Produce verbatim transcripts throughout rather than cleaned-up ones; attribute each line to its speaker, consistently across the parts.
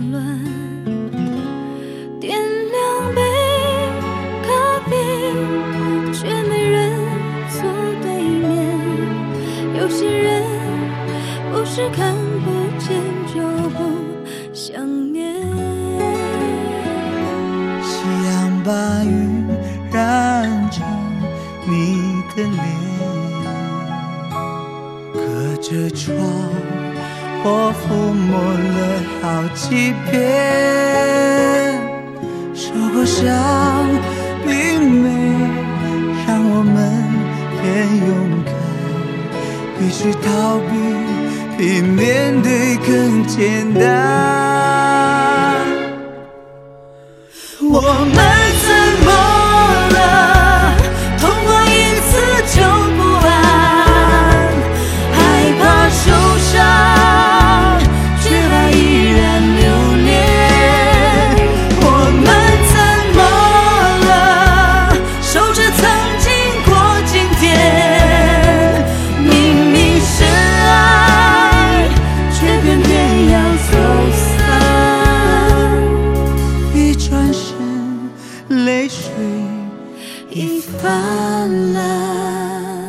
Speaker 1: 乱。点两杯咖啡，却没人坐对面。有些人不是看不见就不想念。
Speaker 2: 夕阳把云染成你的脸，隔着窗我抚摸了好几遍，受过伤并没让我们变勇敢，于是逃避比面对更简单。我们怎么了？痛过一次就不安，害怕受伤，却还依然留恋。我们怎么了？守着曾经过今天，明明是爱，却偏偏要走散。一转身，泪水已泛滥。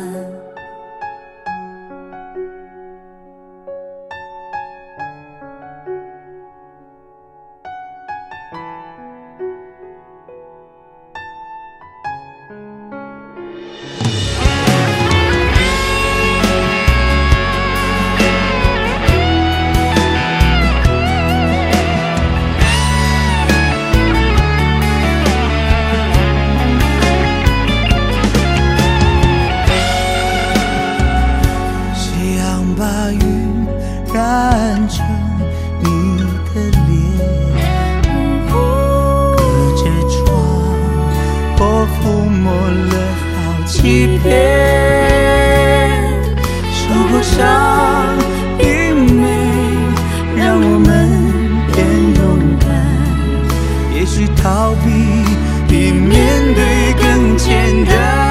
Speaker 2: 把云染成你的脸，隔着窗我抚摸了好几遍，受过伤并没让我们变勇敢，也许逃避比面对更简单。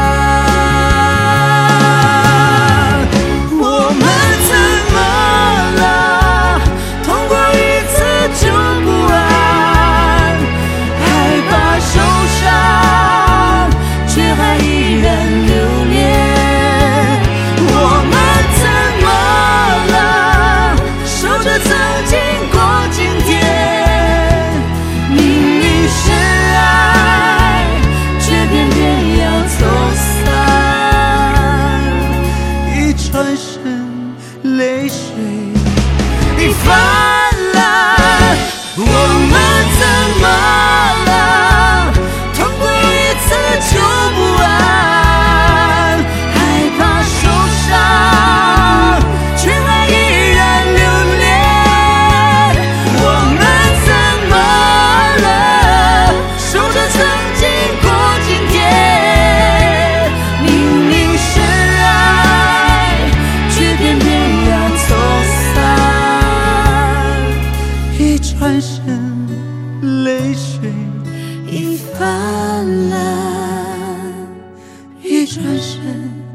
Speaker 2: 泪水已泛滥，我们怎么了？痛过一次就不安，害怕受伤，却还依然留恋。我们怎么了？守着曾经过今天，明明是爱，却偏偏一转身，泪水已泛滥，一转身。